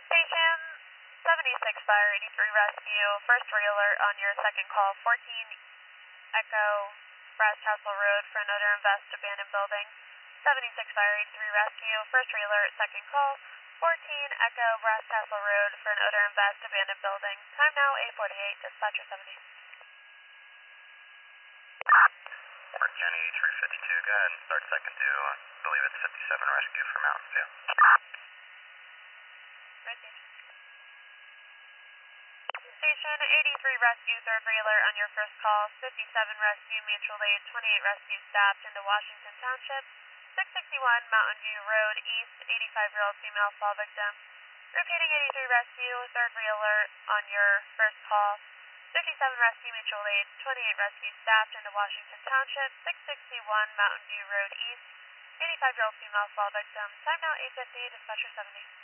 Station 76 Fire 83 Rescue, first alert on your second call, 14 Echo Brass Castle Road for an odor and vest abandoned building. 76 Fire 83 Rescue, first alert, second call, 14 Echo Brass Castle Road for an odor and vest abandoned building. Time now 8:48, dispatcher 70. Mark Jenny 352, go ahead and start second to, I believe it's 57 Rescue for Mountain View. Station 83 Rescue, third alert on your first call, 57 Rescue, mutual aid, 28 Rescue staffed into Washington Township, 661 Mountain View Road East, 85-year-old female fall victim. Repeating 83 Rescue, third alert on your first call, 57 Rescue, mutual aid, 28 Rescue staffed into Washington Township, 661 Mountain View Road East, 85-year-old female fall victim. Time now 8:50, dispatcher 70.